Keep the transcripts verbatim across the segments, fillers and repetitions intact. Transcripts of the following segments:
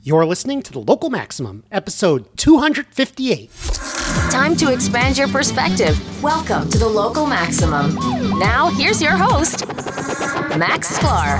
You're listening to The Local Maximum, episode two hundred fifty-eight. Time to expand your perspective. Welcome to The Local Maximum. Now, here's your host, Max Sklar.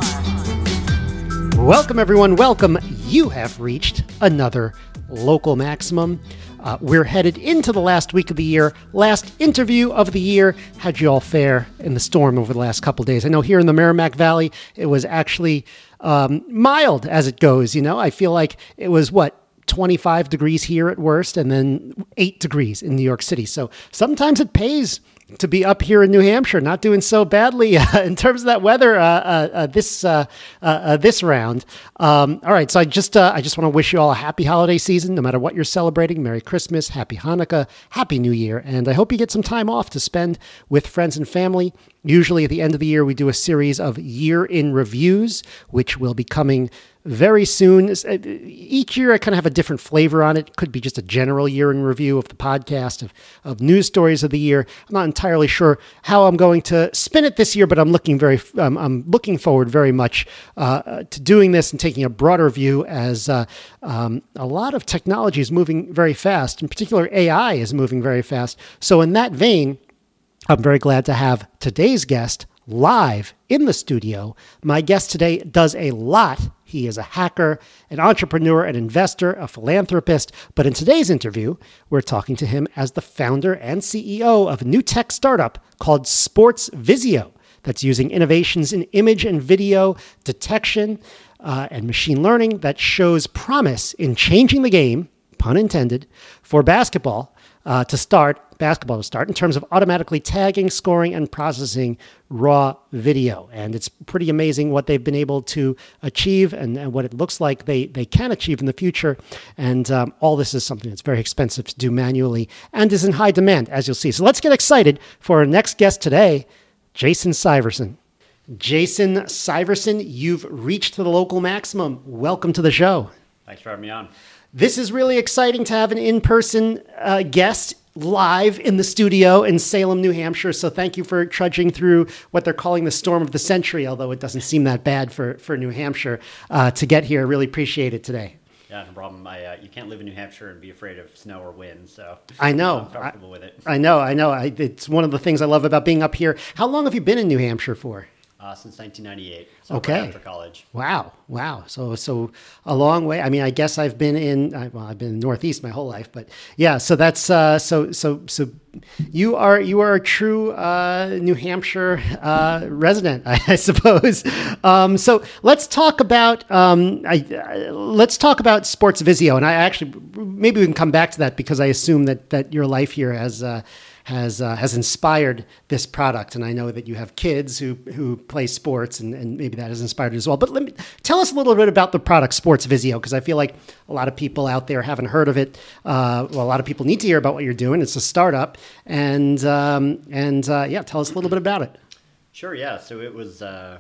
Welcome, everyone. Welcome. You have reached another Local Maximum. Uh, we're headed into the last week of the year, last interview of the year. How'd you all fare in the storm over the last couple days? I know here in the Merrimack Valley, it was actually um, mild as it goes. You know, I feel like it was, what, twenty-five degrees here at worst, and then eight degrees in New York City. So sometimes it pays to be up here in New Hampshire, not doing so badly uh, in terms of that weather uh, uh, uh, this uh, uh, uh, this round. Um, all right, so I just uh, I just want to wish you all a happy holiday season, no matter what you're celebrating. Merry Christmas, Happy Hanukkah, Happy New Year, and I hope you get some time off to spend with friends and family. Usually at the end of the year, we do a series of year in reviews, which will be coming very soon. Each year I kind of have a different flavor on it. It could be just a general year in review of the podcast, of, of news stories of the year. I'm not entirely sure how I'm going to spin it this year, but I'm looking very, um, I'm looking forward very much uh, to doing this and taking a broader view, as uh, um, a lot of technology is moving very fast. In particular, A I is moving very fast. So in that vein, I'm very glad to have today's guest live in the studio. My guest today does a lot. He is a hacker, an entrepreneur, an investor, a philanthropist. But in today's interview, we're talking to him as the founder and C E O of a new tech startup called Sports Visio, that's using innovations in image and video detection uh, and machine learning that shows promise in changing the game, pun intended, for basketball uh, to start. basketball to start in terms of automatically tagging, scoring, and processing raw video. And it's pretty amazing what they've been able to achieve and, and what it looks like they, they can achieve in the future. And um, all this is something that's very expensive to do manually and is in high demand, as you'll see. So let's get excited for our next guest today, Jason Syverson. Jason Syverson, you've reached the Local Maximum. Welcome to the show. Thanks for having me on. This is really exciting to have an in-person uh, guest live in the studio in Salem, New Hampshire. So thank you for trudging through what they're calling the storm of the century, although it doesn't seem that bad for, for New Hampshire uh, to get here. I really appreciate it today. Yeah, no problem. I, uh, you can't live in New Hampshire and be afraid of snow or wind, so I know. I'm comfortable I, with it. I know, I know. I, it's one of the things I love about being up here. How long have you been in New Hampshire for? Uh, since nineteen ninety-eight, so okay. Right after college. Wow, wow. So, so a long way. I mean, I guess I've been in. Well, I've been in Northeast my whole life, but yeah. So that's uh, so so so. You are you are a true uh, New Hampshire uh, resident, I, I suppose. Um, so let's talk about um, I, uh, let's talk about Sports Visio, and I actually maybe we can come back to that because I assume that that your life here has. Uh, has uh, has inspired this product. And I know that you have kids who who play sports, and, and maybe that has inspired it as well. But let me tell us a little bit about the product Sports Visio, because I feel like a lot of people out there haven't heard of it. Uh, well, a lot of people need to hear about what you're doing. It's a startup. And, um, and uh, yeah, tell us a little bit about it. Sure, yeah. So it was uh,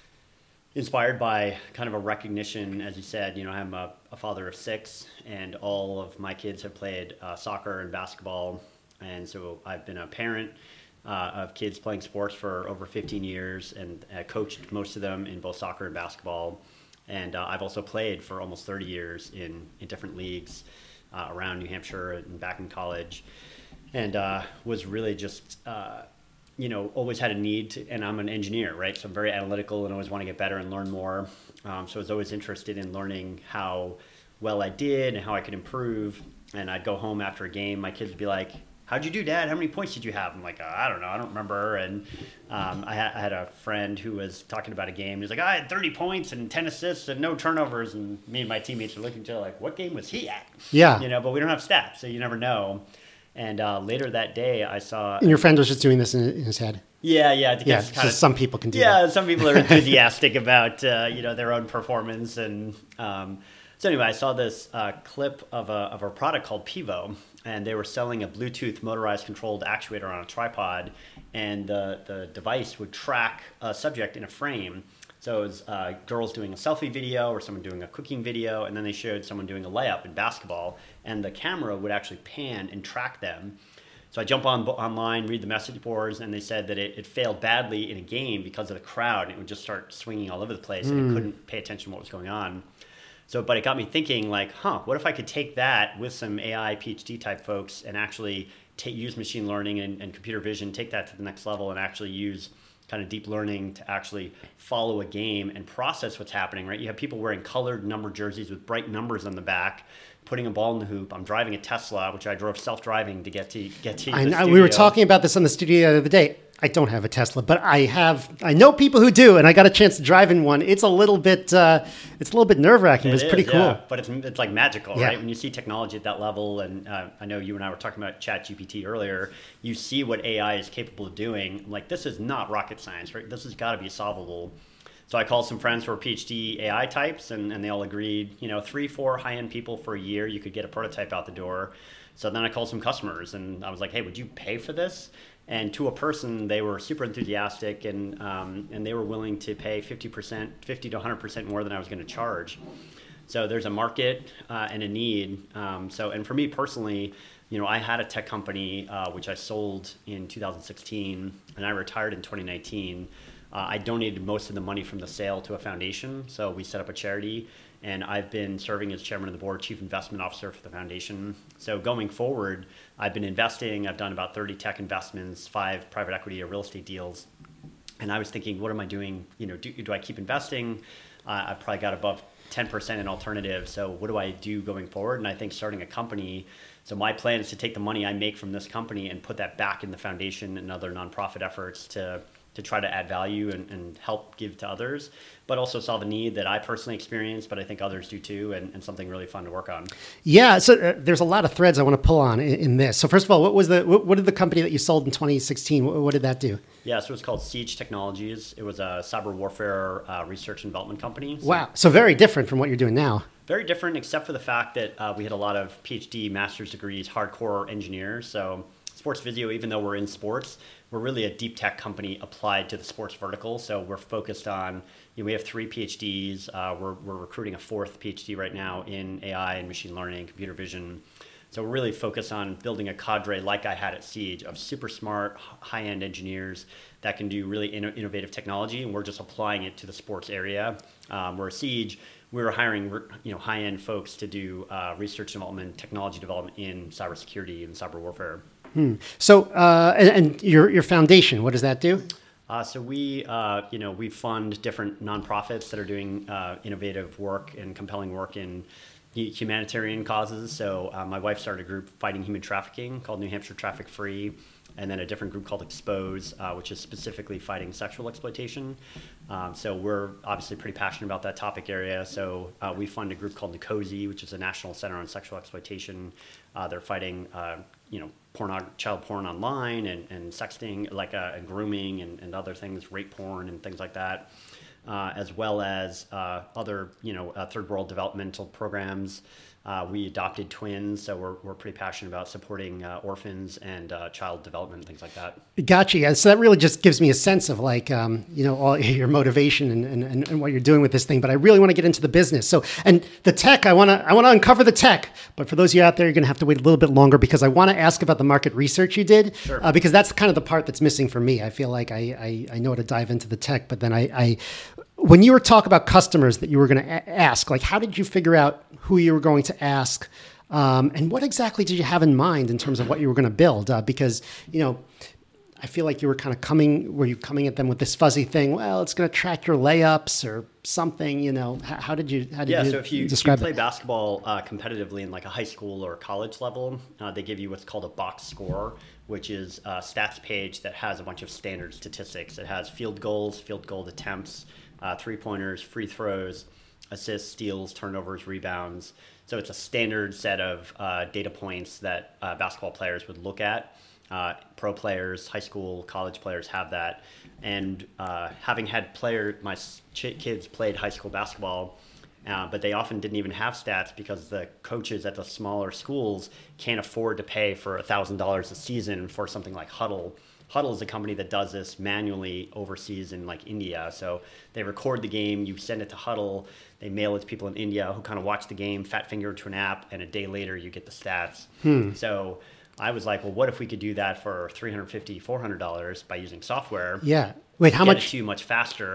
inspired by kind of a recognition, as you said. You know, I'm a, a father of six, and all of my kids have played uh, soccer and basketball. And so I've been a parent uh, of kids playing sports for over fifteen years, and uh, coached most of them in both soccer and basketball. And uh, I've also played for almost thirty years in, in different leagues uh, around New Hampshire and back in college. And uh, was really just, uh, you know, always had a need to, and I'm an engineer, right? So I'm very analytical and always want to get better and learn more. Um, so I was always interested in learning how well I did and how I could improve. And I'd go home after a game, my kids would be like, "How'd you do, Dad? How many points did you have?" I'm like, uh, I don't know. I don't remember. And um, I, ha- I had a friend who was talking about a game. He was like, I had thirty points and ten assists and no turnovers. And me and my teammates were looking at each other like, what game was he at? Yeah. You know, but we don't have stats, so you never know. And uh, later that day, I saw... And your friend was just doing this in, in his head? Yeah, yeah. Yeah, so kind of, some people can do yeah, that. Yeah, some people are enthusiastic about, uh, you know, their own performance. And um, so anyway, I saw this uh, clip of a, of a product called Pivo. And they were selling a Bluetooth motorized controlled actuator on a tripod, and the, the device would track a subject in a frame. So it was uh, girls doing a selfie video or someone doing a cooking video, and then they showed someone doing a layup in basketball, and the camera would actually pan and track them. So I jump on online, read the message boards, and they said that it, it failed badly in a game because of the crowd, and it would just start swinging all over the place, mm. and it couldn't pay attention to what was going on. So, but it got me thinking like, huh, what if I could take that with some A I PhD type folks and actually take, use machine learning and, and computer vision, take that to the next level and actually use kind of deep learning to actually follow a game and process what's happening, right? You have people wearing colored numbered jerseys with bright numbers on the back, putting a ball in the hoop. I'm driving a Tesla, which I drove self-driving to get to get to I the know, studio. we were talking about this on the studio the other day. I don't have a Tesla, but I have. I know people who do, and I got a chance to drive in one. It's a little bit. Uh, it's a little bit nerve wracking, but it's is, pretty cool. Yeah. But it's it's like magical, Yeah. right? When you see technology at that level, and uh, I know you and I were talking about ChatGPT earlier. You see what A I is capable of doing. I'm like, this is not rocket science, right? This has got to be solvable. So I called some friends who are PhD A I types, and, and they all agreed. You know, three, four high-end people for a year, you could get a prototype out the door. So then I called some customers, and I was like, hey, would you pay for this? And to a person, they were super enthusiastic, and um, and they were willing to pay fifty percent, fifty to one hundred percent more than I was going to charge. So there's a market uh, and a need. Um, so and for me personally, you know, I had a tech company uh, which I sold in two thousand sixteen, and I retired in twenty nineteen. Uh, I donated most of the money from the sale to a foundation. So we set up a charity, and I've been serving as chairman of the board, chief investment officer for the foundation. So going forward, I've been investing. I've done about thirty tech investments, five private equity or real estate deals. And I was thinking, what am I doing? You know, do, do I keep investing? Uh, I've probably got above ten percent in alternatives. So what do I do going forward? And I think starting a company. So my plan is to take the money I make from this company and put that back in the foundation and other nonprofit efforts to to try to add value and, and help give to others, but also solve a need that I personally experience, but I think others do too, and, and something really fun to work on. Yeah, so uh, there's a lot of threads I want to pull on in, in this. So first of all, what was the what, what did the company that you sold in twenty sixteen? What, what did that do? Yeah, so it's called Siege Technologies. It was a cyber warfare uh, research and development company. So Wow, so very different from what you're doing now. Very different, except for the fact that uh, we had a lot of PhD, master's degrees, hardcore engineers. So Sports Physio, even though we're in sports, we're really a deep tech company applied to the sports vertical. So we're focused on, you know, we have three PhDs. Uh, we're, we're recruiting a fourth PhD right now in A I and machine learning, computer vision. So we're really focused on building a cadre like I had at Siege of super smart, high-end engineers that can do really inno- innovative technology. And we're just applying it to the sports area. Um, where at Siege, we were hiring, you know, high-end folks to do uh, research development, technology development in cybersecurity and cyber warfare. Hmm. So, uh, and, and your your foundation, what does that do? Uh, so we, uh, you know, we fund different nonprofits that are doing uh, innovative work and compelling work in humanitarian causes. So uh, my wife started a group fighting human trafficking called New Hampshire Traffic Free, and then a different group called Expose, uh, which is specifically fighting sexual exploitation. Um, so we're obviously pretty passionate about that topic area. So uh, we fund a group called NCOSE, which is a National Center on Sexual Exploitation. Uh, they're fighting, uh, you know, porn, child porn online and, and sexting, like uh, and grooming and, and other things, rape porn and things like that, uh, as well as uh, other, you know, uh, third world developmental programs. Uh, we adopted twins, so we're we're pretty passionate about supporting uh, orphans and uh, child development and things like that. Gotcha. Yeah, so that really just gives me a sense of like, um, you know, all your motivation and, and, and what you're doing with this thing. But I really want to get into the business. So, and the tech, I want to I want to uncover the tech. But for those of you out there, you're going to have to wait a little bit longer because I want to ask about the market research you did, Sure. uh, because that's kind of the part that's missing for me. I feel like I I, I know how to dive into the tech, but then I. I when you were talking about customers that you were going to a- ask, like, how did you figure out who you were going to ask? Um, and what exactly did you have in mind in terms of what you were going to build? Uh, because, you know, I feel like you were kind of coming, were you coming at them with this fuzzy thing? Well, it's going to track your layups or something, you know, how, how did you, how did yeah, you so if you, describe if you play it? basketball uh, competitively in like a high school or a college level, uh, they give you what's called a box score, which is a stats page that has a bunch of standard statistics. It has field goals, field goal attempts, uh, three-pointers, free throws, assists, steals, turnovers, rebounds. So it's a standard set of uh, data points that uh, basketball players would look at. Uh, pro players, high school, college players have that. And uh, having had player, my ch- kids played high school basketball, uh, but they often didn't even have stats because the coaches at the smaller schools can't afford to pay for one thousand dollars a season for something like Huddle. Huddle is a company that does this manually overseas in like India. So they record the game, you send it to Huddle, they mail it to people in India who kind of watch the game, fat finger to an app, and a day later you get the stats. Hmm. So I was like, well, what if we could do that for three hundred fifty dollars, four hundred dollars by using software? Yeah. Wait, how get much? it to you much faster.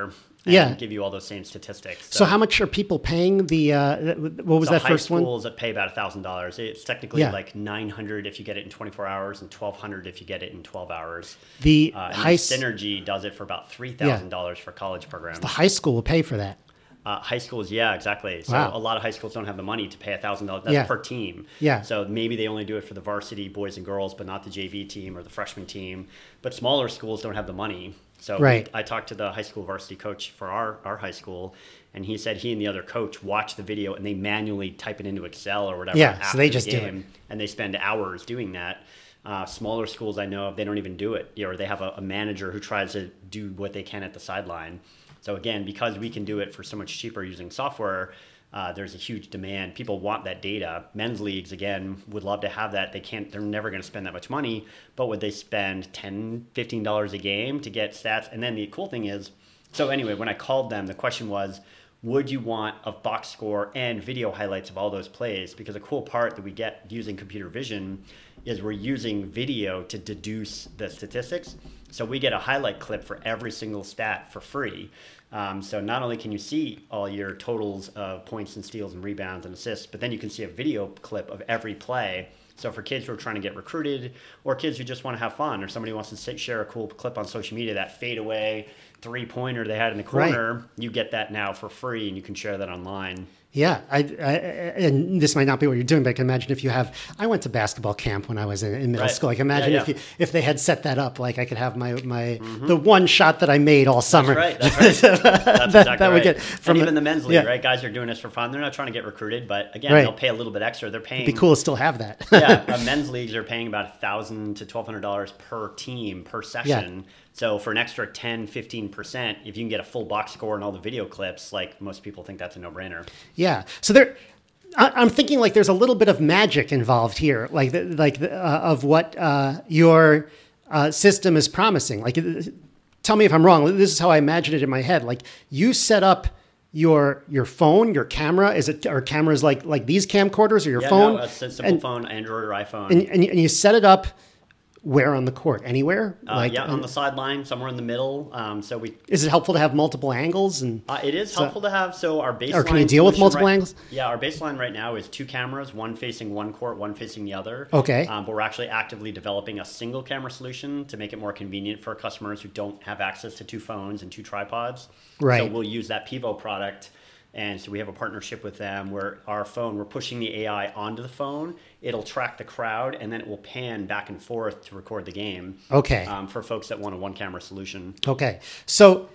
and Yeah. give you all those same statistics. So, how much are people paying the, uh, what was so that high first one? schools that pay about one thousand dollars. It's technically Yeah. like nine hundred dollars if you get it in twenty-four hours and twelve hundred dollars if you get it in twelve hours. The uh, and high s- Synergy does it for about three thousand dollars for college programs. The high school will pay for that. Uh, high schools, yeah, exactly. So Wow. a lot of high schools don't have the money to pay one thousand dollars. That's Yeah. per team. Yeah. So maybe they only do it for the varsity boys and girls, but not the J V team or the freshman team. But smaller schools don't have the money. So Right. we, I talked to the high school varsity coach for our, our high school, and he said he and the other coach watch the video and they manually type it into Excel or whatever. Yeah, so after they the just do game, and they spend hours doing that. Uh, smaller schools, I know, they don't even do it, you know, or they have a, a manager who tries to do what they can at the sideline. So again, because we can do it for so much cheaper using software, uh, there's a huge demand. People want that data. Men's leagues, again, would love to have that. They can't, they're never going to spend that much money, but would they spend ten dollars, fifteen dollars a game to get stats? And then the cool thing is, so anyway, when I called them, the question was, would you want a box score and video highlights of all those plays? Because a cool part that we get using computer vision is we're using video to deduce the statistics. So we get a highlight clip for every single stat for free. Um, so not only can you see all your totals of points and steals and rebounds and assists, but then you can see a video clip of every play. So for kids who are trying to get recruited, or kids who just want to have fun, or somebody wants to sit, share a cool clip on social media, that fadeaway three-pointer they had in the corner, right. You get that now for free, and you can share that online. Yeah, I, I, and this might not be what you're doing, but I can imagine if you have. I went to basketball camp when I was in, in middle right. school. I can imagine yeah, yeah. if you, if they had set that up, like I could have my my mm-hmm. the one shot that I made all summer. That's right. That's right. That's that, exactly that right. would get from and the, even the men's league, yeah. right? Guys are doing this for fun. They're not trying to get recruited, but again, right. they'll pay a little bit extra. They're paying. It'd be cool to still have that. yeah, uh, men's leagues are paying about a thousand to twelve hundred dollars per team per session. Yeah. So for an extra ten, fifteen percent, if you can get a full box score and all the video clips, like most people think that's a no-brainer. Yeah. So there, I, I'm thinking like there's a little bit of magic involved here, like the, like the, uh, of what uh, your uh, system is promising. Like, tell me if I'm wrong. This is how I imagine it in my head. Like you set up your your phone, your camera. Is it are cameras like like these camcorders or your yeah, phone? No, it's a simple and, phone, Android or iPhone. And, and, and you set it up. Where on the court? Anywhere? Uh, like, yeah, on the sideline, somewhere in the middle. Um, so we. Is it helpful to have multiple angles? And uh, it is so, helpful to have. So our baseline. Or can you deal with multiple right, angles? Yeah, our baseline right now is two cameras, one facing one court, one facing the other. Okay. Um, but we're actually actively developing a single camera solution to make it more convenient for customers who don't have access to two phones and two tripods. Right. So we'll use that Pivo product. And so we have a partnership with them where our phone, we're pushing the A I onto the phone. It'll track the crowd, and then it will pan back and forth to record the game. Okay. Um, for folks that want a one-camera solution. Okay. So,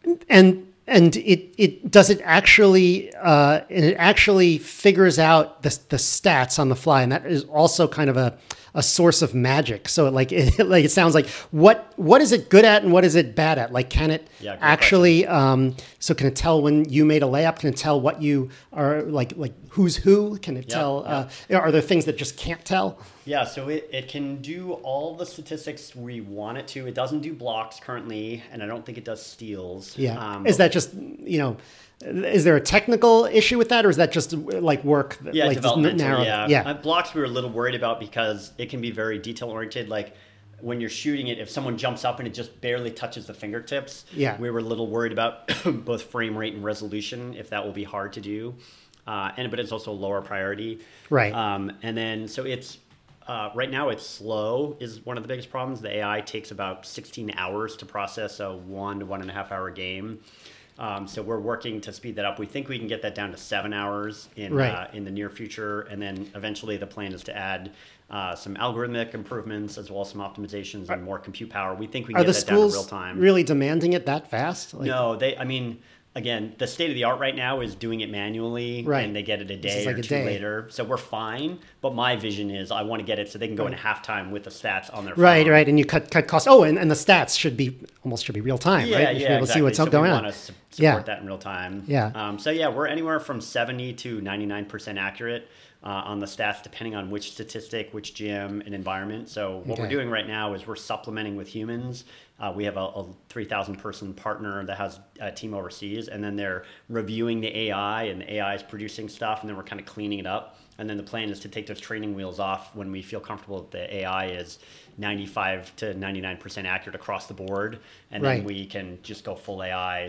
and and it it does it actually uh, and it actually figures out the the stats on the fly, and that is also kind of a a source of magic. So like it, like it sounds like what what is it good at and what is it bad at? Like can it yeah, actually um, so can it tell when you made a layup? Can it tell what you are like like who's who? Can it yeah, tell? yeah. Uh, are there things that just can't tell? Yeah, so it, it can do all the statistics we want it to. It doesn't do blocks currently, and I don't think it does steals. Yeah. Um, is that just you know? Is there a technical issue with that, or is that just like work? Yeah, like developmental, narrow, yeah. yeah. Uh, blocks we were a little worried about because it can be very detail-oriented. Like when you're shooting it, if someone jumps up and it just barely touches the fingertips, yeah. we were a little worried about both frame rate and resolution, if that will be hard to do. Uh, and But it's also a lower priority. Right. Um, and then, so it's, uh, right now it's slow is one of the biggest problems. The A I takes about sixteen hours to process a one to one and a half hour game. Um, so we're working to speed that up. We think we can get that down to seven hours in right. uh, in the near future, and then eventually the plan is to add uh, some algorithmic improvements as well as some optimizations and more compute power. We think we can Are get the that down to real schools time. really demanding it that fast? Like, no, they. I mean, again, the state of the art right now is doing it manually, right. and they get it a day like or a two day. later. So we're fine. But my vision is I want to get it so they can go right. into halftime with the stats on their right, phone. right, and you cut cut costs. Oh, and, and the stats should be almost should be real time, yeah, right? You yeah, should be able exactly. to see what's so going we on. Want to su- support yeah. that in real time. Yeah. Um, so yeah, we're anywhere from seventy to ninety-nine percent accurate uh, on the stats, depending on which statistic, which gym, and environment. So what okay. we're doing right now is we're supplementing with humans. Uh, we have a, a three thousand person partner that has a team overseas, and then they're reviewing the A I, and the A I is producing stuff, and then we're kind of cleaning it up. And then the plan is to take those training wheels off when we feel comfortable that the A I is ninety-five to ninety-nine percent accurate across the board, and right. then we can just go full A I. So we're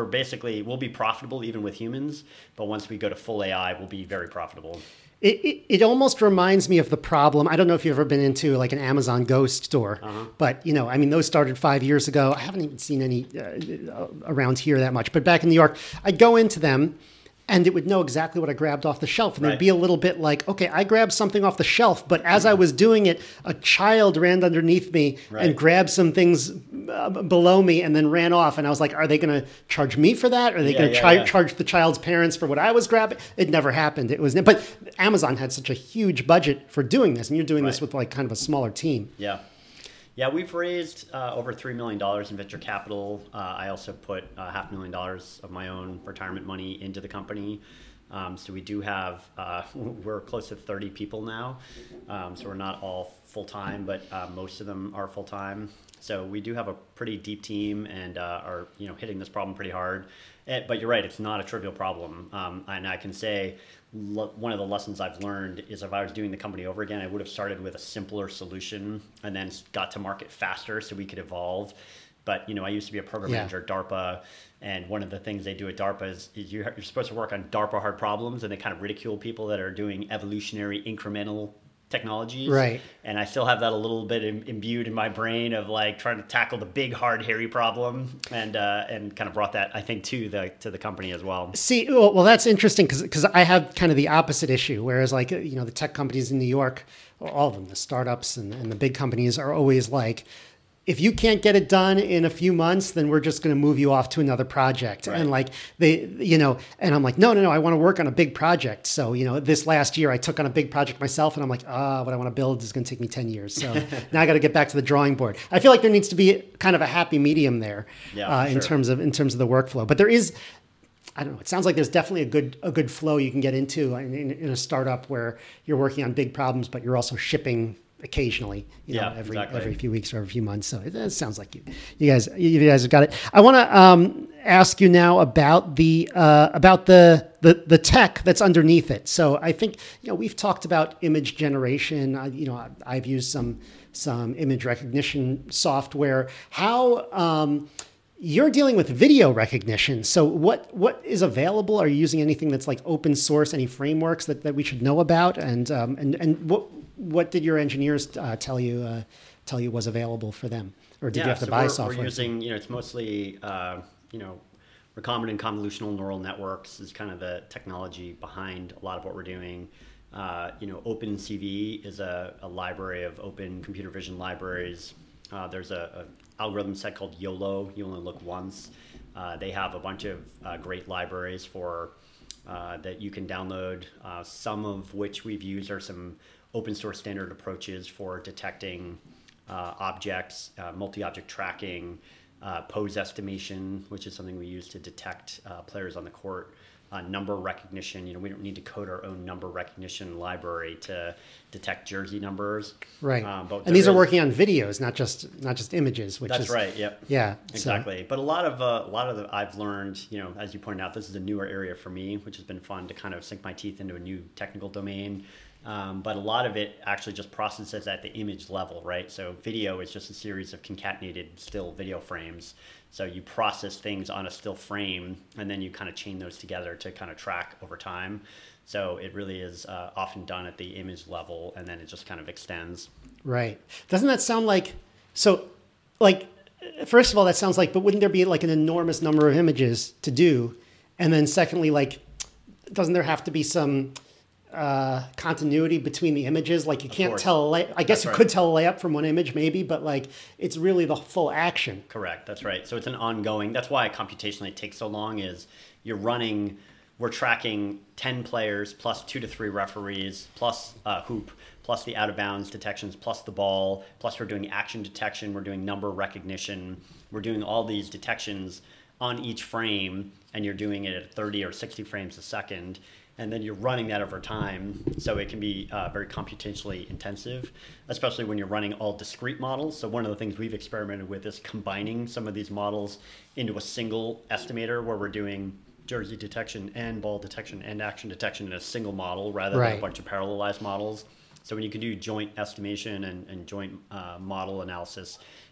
basically, we'll be profitable even with humans, but once we go to full A I, we'll be very profitable. It, it, it almost reminds me of the problem. I don't know if you've ever been into like an Amazon Go store, uh-huh. but you know, I mean, those started five years ago. I haven't even seen any uh, around here that much, but back in New York, I'd go into them and it would know exactly what I grabbed off the shelf. And right. It'd be a little bit like, okay, I grabbed something off the shelf, but as I was doing it, a child ran underneath me right. and grabbed some things uh, below me and then ran off. And I was like, are they going to charge me for that? Are they yeah, going to yeah, yeah. charge the child's parents for what I was grabbing? It never happened. It was, but Amazon had such a huge budget for doing this, and you're doing right. this with like kind of a smaller team. Yeah. Yeah, we've raised uh, over three million dollars in venture capital. Uh, I also put uh, half a million dollars of my own retirement money into the company. Um, so we do have, uh, we're close to thirty people now. Um, so we're not all full-time, but uh, most of them are full-time. So we do have a pretty deep team and uh, are you know hitting this problem pretty hard. And, but you're right, it's not a trivial problem. Um, and I can say lo- one of the lessons I've learned is if I was doing the company over again, I would have started with a simpler solution and then got to market faster so we could evolve. But you know, I used to be a program yeah. manager at DARPA, and one of the things they do at DARPA is, is you're, you're supposed to work on DARPA hard problems, and they kind of ridicule people that are doing evolutionary incremental technologies. Right. And I still have that a little bit im- imbued in my brain of like trying to tackle the big, hard, hairy problem, and uh, and kind of brought that, I think, to the to the company as well. See, well, well that's interesting because because I have kind of the opposite issue, whereas like, you know, the tech companies in New York, all of them, the startups and, and the big companies are always like, if you can't get it done in a few months, then we're just going to move you off to another project. Right. And like they, you know, and I'm like, no, no, no, I want to work on a big project. So, you know, this last year I took on a big project myself and I'm like, ah, oh, what I want to build is going to take me ten years. So now I got to get back to the drawing board. I feel like there needs to be kind of a happy medium there yeah, uh, in sure. terms of, in terms of the workflow, but there is, I don't know. It sounds like there's definitely a good, a good flow you can get into in, in, in a startup where you're working on big problems, but you're also shipping occasionally, you know, yeah, every exactly. every few weeks or every few months. So it, it sounds like you, you guys, you guys have got it. I want to um, ask you now about the uh, about the, the the tech that's underneath it. So I think you know we've talked about image generation. I, you know, I, I've used some some image recognition software. How um, you're dealing with video recognition. So what what is available? Are you using anything that's like open source? Any frameworks that, that we should know about? And um, and and what What did your engineers uh, tell you uh, tell you was available for them, or did yeah, you have to so buy we're, software? We're using, you know, it's mostly, uh, you know, recombinant convolutional neural networks is kind of the technology behind a lot of what we're doing. Uh, you know, OpenCV is a, a library of open computer vision libraries. Uh, there's a, a algorithm set called YOLO, You Only Look Once. Uh, they have a bunch of uh, great libraries for uh, that you can download. Uh, some of which we've used are some open source standard approaches for detecting uh, objects, uh, multi-object tracking, uh, pose estimation, which is something we use to detect uh, players on the court, uh, number recognition. You know, we don't need to code our own number recognition library to detect jersey numbers. Right. Um, but and these is, are working on videos, not just not just images. Which that's is, right. Yep. Yeah. Exactly. So. But a lot of uh, a lot of the I've learned, you know, as you pointed out, this is a newer area for me, which has been fun to kind of sink my teeth into a new technical domain. Um, but a lot of it actually just processes at the image level, right? So video is just a series of concatenated still video frames. So you process things on a still frame, and then you kind of chain those together to kind of track over time. So it really is uh, often done at the image level, and then it just kind of extends. Right. Doesn't that sound like, so like, first of all, that sounds like, but wouldn't there be like an enormous number of images to do? And then secondly, like, doesn't there have to be some uh, continuity between the images? Like you can't tell, a lay- I guess That's you right. could tell a layup from one image maybe, but like it's really the full action. Correct. That's right. So it's an ongoing, that's why computationally it takes so long is you're running, we're tracking ten players plus two to three referees plus uh, hoop, plus the out of bounds detections, plus the ball, plus we're doing action detection, we're doing number recognition, we're doing all these detections on each frame, and you're doing it at thirty or sixty frames a second. And then you're running that over time, so it can be uh, very computationally intensive, especially when you're running all discrete models. So one of the things we've experimented with is combining some of these models into a single estimator where we're doing jersey detection and ball detection and action detection in a single model rather Right. than a bunch of parallelized models. So when you can do joint estimation and, and joint uh, model analysis,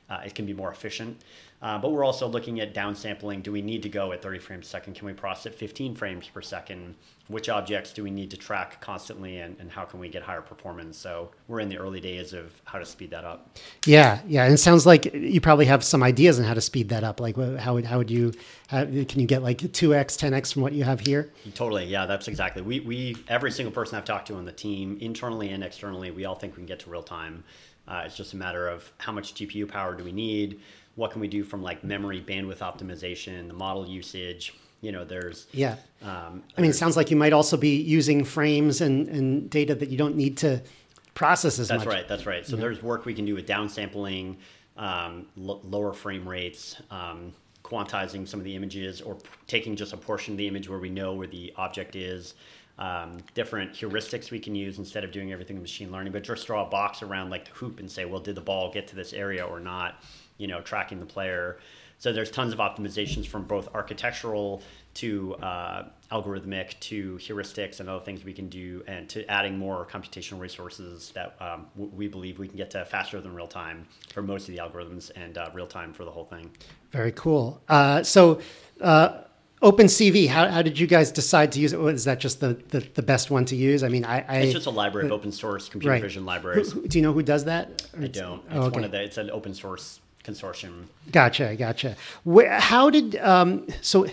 uh, it can be more efficient. Uh, but we're also looking at downsampling. Do we need to go at thirty frames per second? Can we process at fifteen frames per second? Which objects do we need to track constantly, and, and how can we get higher performance? So we're in the early days of how to speed that up. Yeah, yeah. And it sounds like you probably have some ideas on how to speed that up. Like how would, how would you, how, can you get like two X, ten X from what you have here? Totally. Yeah, that's exactly. We, we every single person I've talked to on the team, internally and externally, we all think we can get to real time. Uh, it's just a matter of how much G P U power do we need? What can we do from like memory bandwidth optimization, the model usage? You know, there's yeah. Um, I mean, it sounds like you might also be using frames and, and data that you don't need to process as that's much. That's right. That's right. So yeah. There's work we can do with downsampling, um, l- lower frame rates, um, quantizing some of the images, or p- taking just a portion of the image where we know where the object is. Um, different heuristics we can use instead of doing everything in machine learning, but just draw a box around like the hoop and say, well, did the ball get to this area or not? You know, tracking the player. So there's tons of optimizations from both architectural to uh, algorithmic to heuristics and other things we can do, and to adding more computational resources that um, w- we believe we can get to faster than real time for most of the algorithms, and uh, real time for the whole thing. Very cool. Uh, so uh, OpenCV, how, how did you guys decide to use it? Is that just the, the, the best one to use? I mean, I... I it's just a library of open source computer right. vision libraries. Who, who, do you know who does that? I don't. It's oh, okay. one of the, it's an open source consortium. Gotcha, gotcha. Where, how did um, so?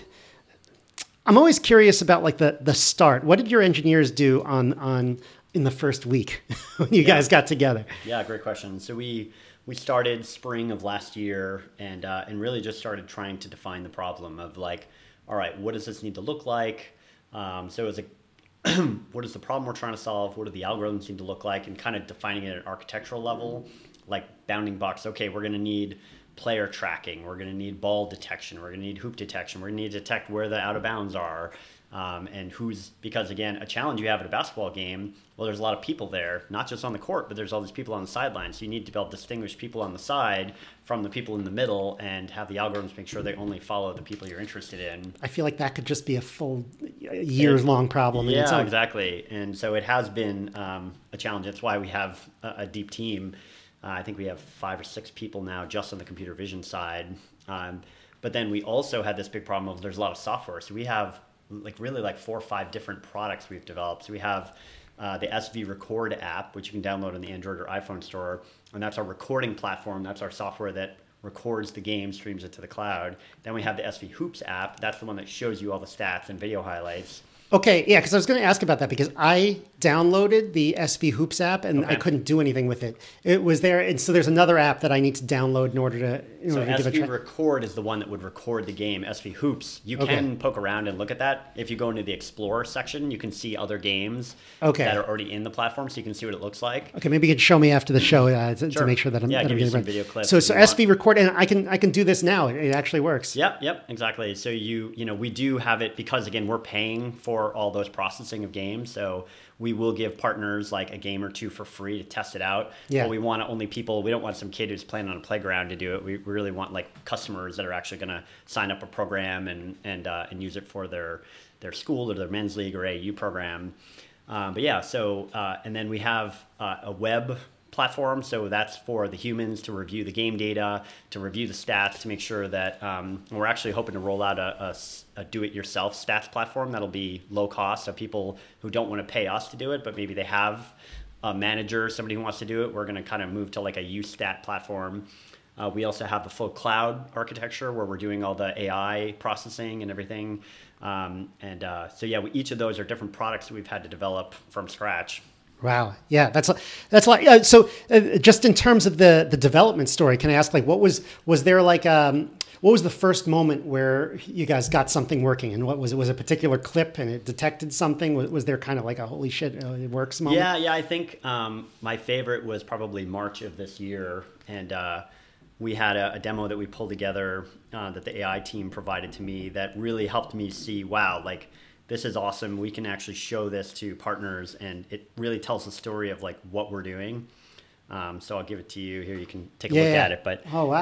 I'm always curious about like the the start. What did your engineers do on on in the first week when you yeah. guys got together? Yeah, great question. So we we started spring of last year, and uh, and really just started trying to define the problem of like, all right, what does this need to look like? Um, so it was a what is the problem we're trying to solve? What do the algorithms need to look like? And kind of defining it at an architectural level. Like bounding box, okay, we're going to need player tracking, we're going to need ball detection, we're going to need hoop detection, we're going to need to detect where the out of bounds are, um, and who's, because again, a challenge you have at a basketball game, well, there's a lot of people there, not just on the court, but there's all these people on the sideline, so you need to be able to distinguish people on the side from the people in the middle, and have the algorithms make sure they only follow the people you're interested in. I feel like that could just be a full years-long problem. Yeah, in its own. exactly, and so it has been um, a challenge. That's why we have a, a deep team. Uh, I think we have five or six people now just on the computer vision side. Um, but then we also had this big problem of there's a lot of software. So we have like really like four or five different products we've developed. So we have uh, the S V Record app, which you can download on the Android or iPhone store. And that's our recording platform. That's our software that records the game, streams it to the cloud. Then we have the S V Hoops app. That's the one that shows you all the stats and video highlights. Okay, yeah, because I was going to ask about that because I downloaded the S V Hoops app and okay. I couldn't do anything with it. It was there, and so there's another app that I need to download in order to. In so order to S V give a try. Record is the one that would record the game. S V Hoops, you okay. can poke around and look at that. If you go into the Explorer section, you can see other games okay. that are already in the platform, so you can see what it looks like. Okay, maybe you can show me after the show uh, to, sure. to make sure that I'm. Yeah, that give I'm you getting some right. video clips. So, so S V Record, and I can I can do this now. It, it actually works. Yep, yep, exactly. So you you know we do have it because again we're paying for all those processing of games, so we will give partners like a game or two for free to test it out. Yeah. But we want only people, we don't want some kid who's playing on a playground to do it. We really want like customers that are actually going to sign up a program and and uh, and use it for their their school or their men's league or A A U program. Um, but yeah, so uh, and then we have uh, a web platform, so that's for the humans to review the game data, to review the stats, to make sure that um, we're actually hoping to roll out a, a, a do-it-yourself stats platform that'll be low cost, so people who don't want to pay us to do it, but maybe they have a manager, somebody who wants to do it, we're going to kind of move to like a U-stat platform. Uh, we also have the full cloud architecture where we're doing all the A I processing and everything. Um, and uh, so yeah, we, each of those are different products that we've had to develop from scratch. Wow. Yeah, that's that's like uh, so. Uh, just in terms of the the development story, can I ask like what was was there like um what was the first moment where you guys got something working, and what was it? Was a particular clip and it detected something? Was, was there kind of like a holy shit uh, it works moment? Yeah, yeah. I think um, my favorite was probably March of this year, and uh, we had a, a demo that we pulled together uh, that the A I team provided to me that really helped me see, wow, like. This is awesome. We can actually show this to partners, and it really tells the story of like what we're doing. Um, so I'll give it to you here. You can take a yeah, look yeah. at it. But oh wow,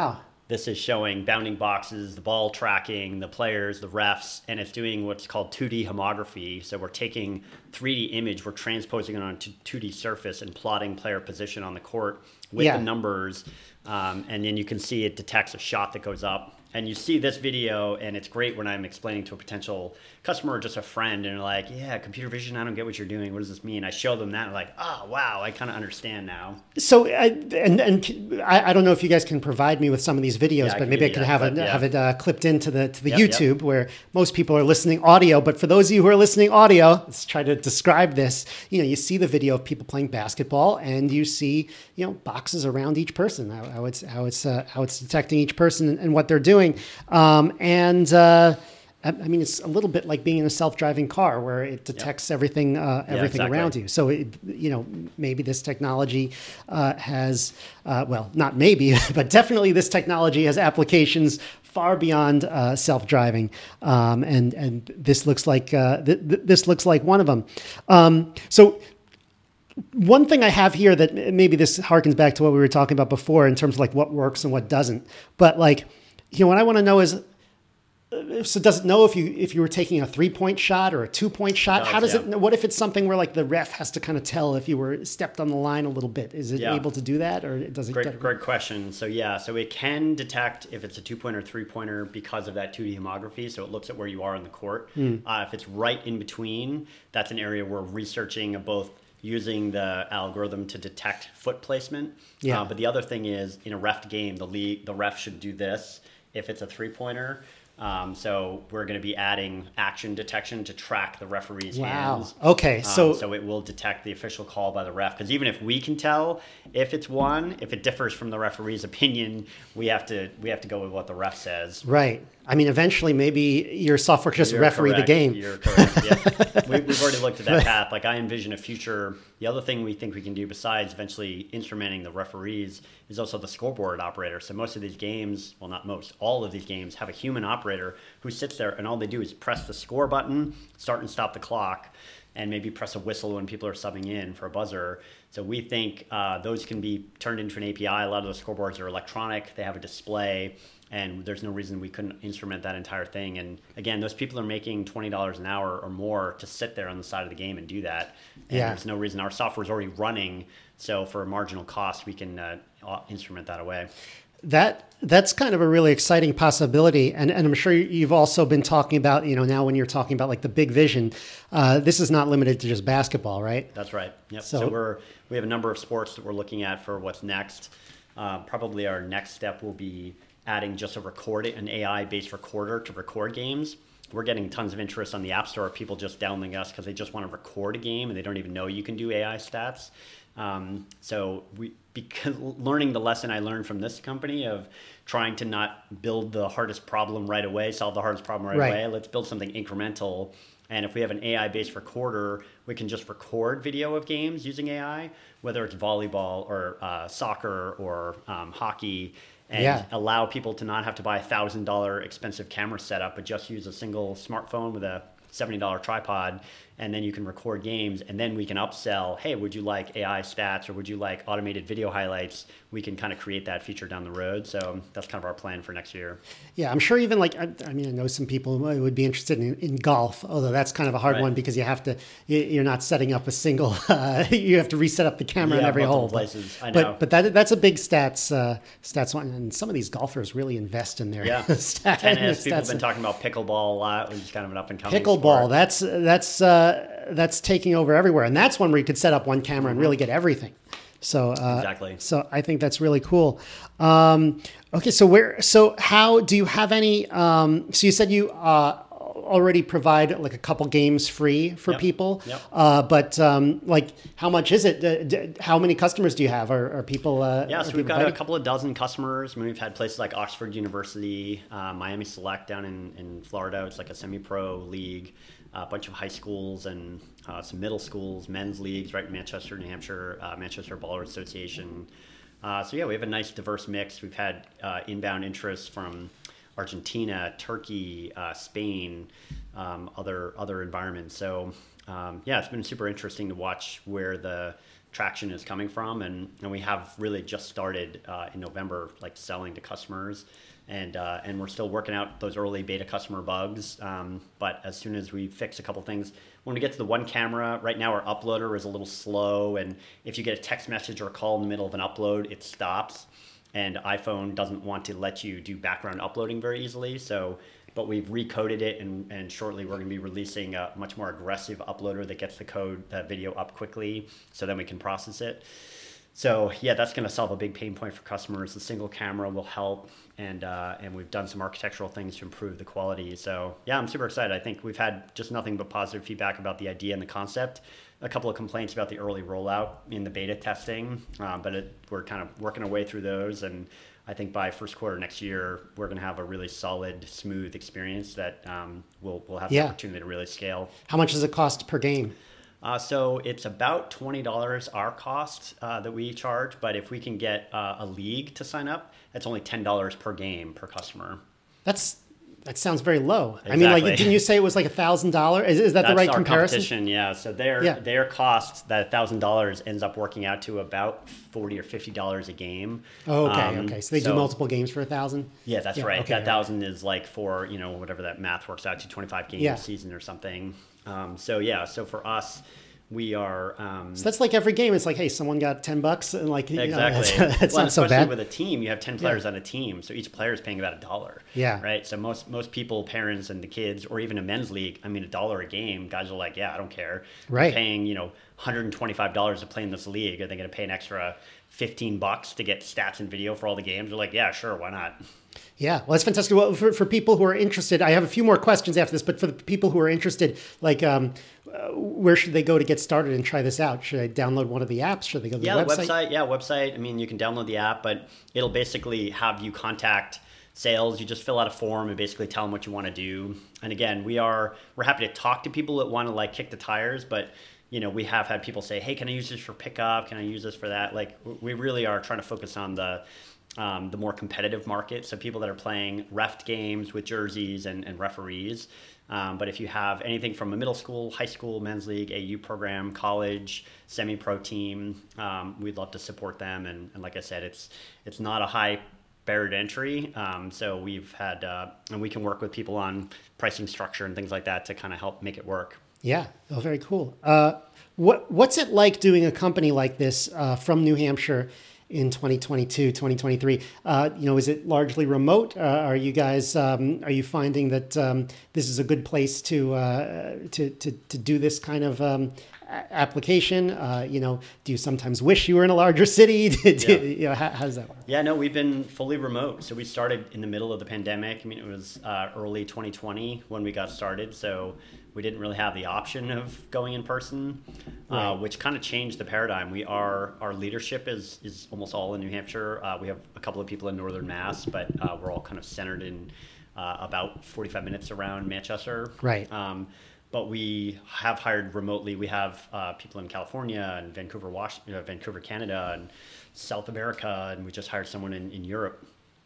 This is showing bounding boxes, the ball tracking, the players, the refs, and it's doing what's called two D homography. So we're taking three D image, we're transposing it onto two D surface and plotting player position on the court with Yeah. the numbers. Um, and then you can see it detects a shot that goes up. And you see this video, and it's great when I'm explaining to a potential customer or just a friend, and they're like, yeah, computer vision, I don't get what you're doing. What does this mean? I show them that, and like, oh, wow, I kind of understand now. So, I, and and I, I don't know if you guys can provide me with some of these videos, Yeah, I but can maybe I give can you have that it clip, yeah. have it uh, clipped into the to the Yep, YouTube yep. where most people are listening audio. But for those of you who are listening audio, let's try to describe this. You know, you see the video of people playing basketball, and you see you know boxes around each person, how, how it's how it's uh, how it's detecting each person and, and what they're doing, um, and. Uh, I mean, it's a little bit like being in a self-driving car where it detects yep. everything, uh, everything yeah, exactly. around you. So, it, you know, maybe this technology uh, has, uh, well, not maybe, but definitely this technology has applications far beyond uh, self-driving, um, and and this looks like uh, th- th- this looks like one of them. Um, so. One thing I have here that maybe this harkens back to what we were talking about before in terms of like what works and what doesn't. But like, you know, what I want to know is. So does it know if you if you were taking a three point shot or a two point shot? It does, How does yeah. it know? What if it's something where like the ref has to kind of tell if you were stepped on the line a little bit? Is it Yeah. able to do that, or does it? Great, great question. So yeah, so it can detect if it's a two pointer, three pointer because of that two D homography. So it looks at where you are in the court. Mm. Uh, if it's right in between, that's an area we're researching both using the algorithm to detect foot placement. Yeah. Uh, but the other thing is in a ref game, the league, the ref should do this if it's a three pointer. Um, so we're going to be adding action detection to track the referee's Wow. hands. Okay, so- um, so it will detect the official call by the ref. Because even if we can tell if it's one, if it differs from the referee's opinion, we have to we have to go with what the ref says. Right. I mean, eventually, maybe your software just You're referee correct. the game. You're correct. Yeah, we, we've already looked at that path. Like I envision a future. The other thing we think we can do besides eventually instrumenting the referees is also the scoreboard operator. So most of these games, well, not most, all of these games have a human operator who sits there and all they do is press the score button, start and stop the clock, and maybe press a whistle when people are subbing in for a buzzer. So we think uh, those can be turned into an A P I. A lot of those scoreboards are electronic. They have a display. And there's no reason we couldn't instrument that entire thing. And again, those people are making twenty dollars an hour or more to sit there on the side of the game and do that. And Yeah. there's no reason. Our software is already running. So for a marginal cost, we can uh, instrument that away. That that's kind of a really exciting possibility, and and I'm sure you've also been talking about, you know, now when you're talking about like the big vision, uh, this is not limited to just basketball, right? That's right. Yep. So- So, we're we have a number of sports that we're looking at for what's next. Uh, probably our next step will be adding just a recording, an A I-based recorder to record games. We're getting tons of interest on the App Store. People just downloading us because they just want to record a game and they don't even know you can do A I stats. Um, so we, because learning the lesson I learned from this company of trying to not build the hardest problem right away, solve the hardest problem right, Right. away. Let's build something incremental. And if we have an A I-based recorder, we can just record video of games using A I, whether it's volleyball or uh, soccer or um, hockey, and Yeah. allow people to not have to buy a one thousand dollars expensive camera setup, but just use a single smartphone with a seventy dollars tripod, and then you can record games, and then we can upsell, hey, would you like A I stats, or would you like automated video highlights? We can kind of create that feature down the road. So that's kind of our plan for next year. Yeah, I'm sure even like, I, I mean, I know some people who would be interested in, in golf, although that's kind of a hard Right. one because you have to, you- you're not setting up a single, uh, you have to reset up the camera in Yeah, every multiple hole. places. I know. But, but that, that's a big stats, uh, stats one. And some of these golfers really invest in their Yeah. stats. Tennis, people have stats. been talking about pickleball a lot, which is kind of an up and coming Pickleball, sport. that's, that's, uh, that's taking over everywhere. And that's one where you could set up one camera and really get everything. So, uh, Exactly. so I think that's really cool. Um, okay. So where, so how do you have any, um, so you said you, uh, already provide like a couple games free for Yep. people. Yep. Uh, but, um, like how much is it? Uh, d- how many customers do you have? Are, are people, uh, Yeah, are so we've people got a biting? couple of dozen customers. I mean, we've had places like Oxford University, uh, Miami Select down in, in Florida. It's like a semi-pro league, a bunch of high schools and uh, some middle schools, men's leagues, right in Manchester, New Hampshire, uh, Manchester Baller Association. Uh, so yeah, we have a nice diverse mix. We've had uh, inbound interest from Argentina, Turkey, uh, Spain, um, other other environments. So um, yeah, it's been super interesting to watch where the traction is coming from, and, and we have really just started uh, in November, like selling to customers, and uh, and we're still working out those early beta customer bugs. Um, but as soon as we fix a couple things, when we get to the one camera, right now our uploader is a little slow, and if you get a text message or a call in the middle of an upload, it stops, and iPhone doesn't want to let you do background uploading very easily. So, but we've recoded it, and, and shortly we're going to be releasing a much more aggressive uploader that gets the code, the video up quickly, so then we can process it. So yeah, that's going to solve a big pain point for customers. The single camera will help, and uh, and we've done some architectural things to improve the quality. So yeah, I'm super excited. I think we've had just nothing but positive feedback about the idea and the concept. A couple of complaints about the early rollout in the beta testing, uh, but it, we're kind of working our way through those. And I think by first quarter next year, we're going to have a really solid, smooth experience that um, we'll we'll have yeah. the opportunity to really scale. How much does it cost per game? Uh, so it's about twenty dollars our cost uh, that we charge, but if we can get uh, a league to sign up, that's only ten dollars per game per customer. That's that sounds very low. Exactly. I mean, like, didn't you say it was like a thousand dollars? Is is that that's the right our comparison? Competition, yeah. So their Yeah. their cost, that thousand dollars, ends up working out to about forty or fifty dollars a game. Oh, okay, Um, okay. So they do multiple games for a thousand. Yeah, that's Yeah, right. okay, that right. thousand is like for, you know, whatever that math works out to, twenty-five games Yeah. a season or something. Um, so yeah, so for us, we are. Um, So that's like every game. It's like, hey, someone got ten bucks, and like, you know, Exactly. it's, it's well, not so especially bad. with a team, you have ten players on a team, so each player is paying about a dollar. Yeah. Right. So most most people, parents and the kids, or even a men's league, I mean, a dollar a game. Guys are like, yeah, I don't care. Right. I'm paying, you know, one hundred twenty-five dollars to play in this league. Are they going to pay an extra fifteen bucks to get stats and video for all the games? They're like, yeah, sure, why not? Yeah, well, that's fantastic. Well, for, for people who are interested, I have a few more questions after this, but for the people who are interested, like, um, uh, where should they go to get started and try this out? Should I download one of the apps? Should they go to the Yeah, website? the website. Yeah, website. I mean, you can download the app, but it'll basically have you contact sales. You just fill out a form and basically tell them what you want to do. And again, we are we're happy to talk to people that want to like kick the tires, but you know, we have had people say, "Hey, can I use this for pickup? Can I use this for that?" Like, we really are trying to focus on the um, the more competitive market. So people that are playing ref games with jerseys and, and referees. Um, but if you have anything from a middle school, high school, men's league, A U program, college, semi-pro team, um, we'd love to support them. And, and like I said, it's it's not a high barrier to entry. Um, so we've had, uh, and we can work with people on pricing structure and things like that to kind of help make it work. Yeah, oh, very cool. Uh, what What's it like doing a company like this uh, from New Hampshire in twenty twenty-two, twenty twenty-three? Uh, you know, is it largely remote? Uh, are you guys, um, are you finding that um, this is a good place to, uh, to, to, to do this kind of um, a- application? Uh, you know, do you sometimes wish you were in a larger city? do, Yeah. you know, how, how does that work? Yeah, no, we've been fully remote. So we started in the middle of the pandemic. I mean, it was uh, early twenty twenty when we got started. So we didn't really have the option of going in person, Right. uh, which kind of changed the paradigm. We are, our leadership is is almost all in New Hampshire. Uh, we have a couple of people in Northern Mass, but uh, we're all kind of centered in uh, about forty-five minutes around Manchester. Right. Um, but we have hired remotely. We have uh, people in California and Vancouver, Washington, uh, Vancouver, Canada, and South America, and we just hired someone in, in Europe.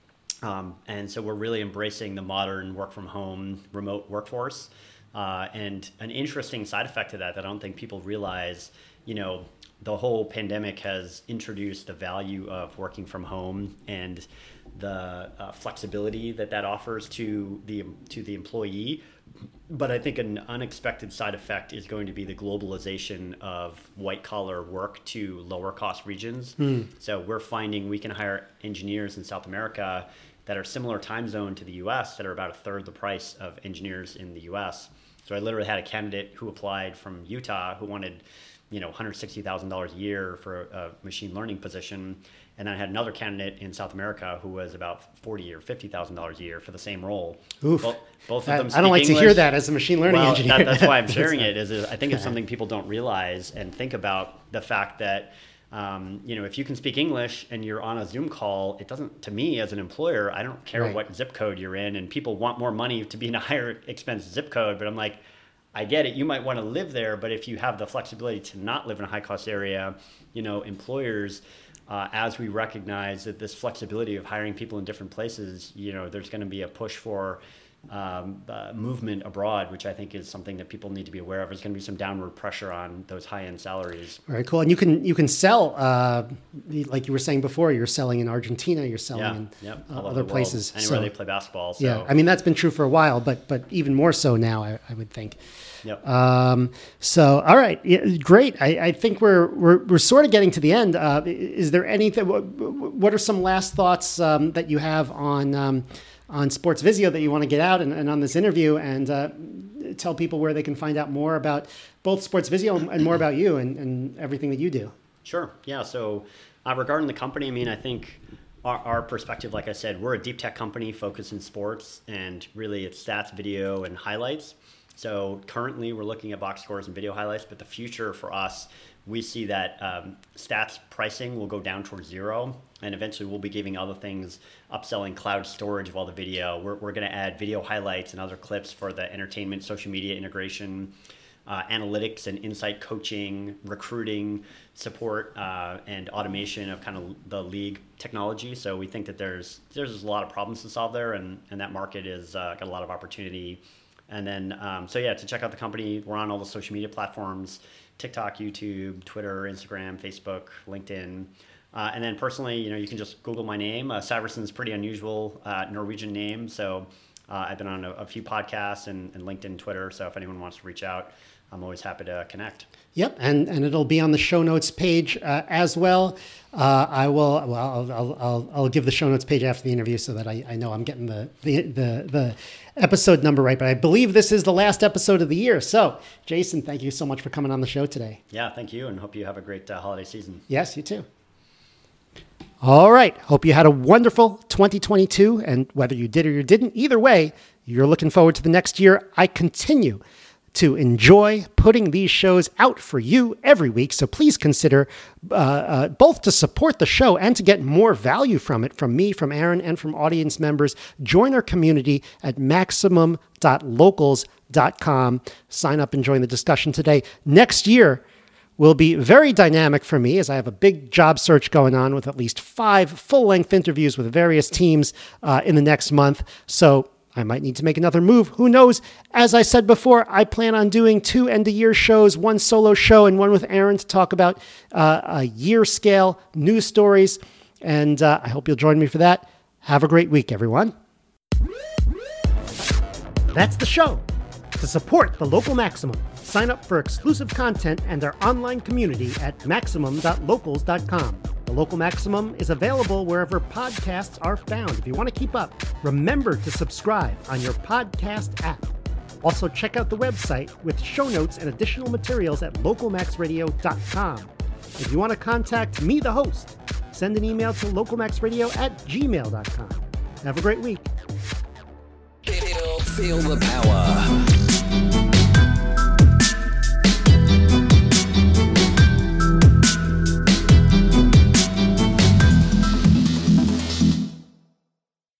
Um, and so we're really embracing the modern work from home, remote workforce. Uh, and an interesting side effect to that that I don't think people realize, you know, the whole pandemic has introduced the value of working from home and the uh, flexibility that that offers to the to the employee. But I think an unexpected side effect is going to be the globalization of white collar work to lower cost regions. Mm. So we're finding we can hire engineers in South America that are similar time zone to the U S that are about a third the price of engineers in the U S. So I literally had a candidate who applied from Utah who wanted, you know, one hundred sixty thousand dollars a year for a machine learning position. And then I had another candidate in South America who was about forty thousand dollars or fifty thousand dollars a year for the same role. Oof. Both, both I, of them I don't like speak to hear English. that as a machine learning well, engineer. That, that's why I'm sharing it. Is, is I think it's something people don't realize and think about the fact that, um, you know, if you can speak English and you're on a Zoom call, it doesn't, to me as an employer, I don't care Right. what zip code you're in, and people want more money to be in a higher expense zip code. But I'm like, I get it. You might want to live there, but if you have the flexibility to not live in a high cost area, you know, employers, uh, as we recognize that this flexibility of hiring people in different places, you know, there's going to be a push for um, uh, movement abroad, which I think is something that people need to be aware of. There's going to be some downward pressure on those high-end salaries. Very cool. And you can you can sell, uh, like you were saying before, you're selling in Argentina, you're selling Yeah, in yep, uh, all over other the places. world, anywhere So- they play basketball. So. Yeah, I mean, that's been true for a while, but but even more so now, I, I would think. Yep. Um, so, all right, yeah, great. I, I think we're, we're we're sort of getting to the end. Uh, is there anything? What, what are some last thoughts um, that you have on um, on Sports Visio that you want to get out and, and on this interview, and uh, tell people where they can find out more about both Sports Visio and more about you and, and everything that you do? Sure. Yeah. So uh, regarding the company, I mean, I think our, our perspective, like I said, we're a deep tech company focused in sports, and really it's stats, video, and highlights. So currently we're looking at box scores and video highlights, but the future for us, we see that um, stats pricing will go down towards zero, and eventually we'll be giving other things, upselling cloud storage of all the video. We're, we're going to add video highlights and other clips for the entertainment, social media integration, uh, analytics and insight coaching, recruiting, support, uh, and automation of kind of the league technology. So we think that there's there's a lot of problems to solve there, and, and that market is uh, got a lot of opportunity. And then, um, so yeah, to check out the company, we're on all the social media platforms, TikTok, YouTube, Twitter, Instagram, Facebook, LinkedIn. Uh, and then personally, you know, you can just Google my name. Uh, Saverson's pretty unusual uh, Norwegian name. So uh, I've been on a, a few podcasts and, and LinkedIn, Twitter. So if anyone wants to reach out, I'm always happy to connect. Yep, and, and it'll be on the show notes page uh, as well. Uh, I will. Well, I'll, I'll I'll I'll give the show notes page after the interview so that I, I know I'm getting the, the the the episode number right. But I believe this is the last episode of the year. So, Jason, thank you so much for coming on the show today. Yeah, thank you, and hope you have a great uh, holiday season. Yes, you too. All right. Hope you had a wonderful twenty twenty-two, and whether you did or you didn't, either way, you're looking forward to the next year. I continue to enjoy putting these shows out for you every week. So please consider uh, uh, both to support the show and to get more value from it, from me, from Aaron, and from audience members. Join our community at maximum dot locals dot com. Sign up and join the discussion today. Next year will be very dynamic for me, as I have a big job search going on with at least five full-length interviews with various teams uh, in the next month. So I might need to make another move. Who knows? As I said before, I plan on doing two end-of-year shows, one solo show and one with Aaron to talk about uh, a year-scale news stories. And uh, I hope you'll join me for that. Have a great week, everyone. That's the show. To support the Local Maximum, sign up for exclusive content and our online community at maximum dot locals dot com. The Local Maximum is available wherever podcasts are found. If you want to keep up, remember to subscribe on your podcast app. Also, check out the website with show notes and additional materials at local max radio dot com. If you want to contact me, the host, send an email to local max radio at gmail dot com. Have a great week. Feel, feel the power.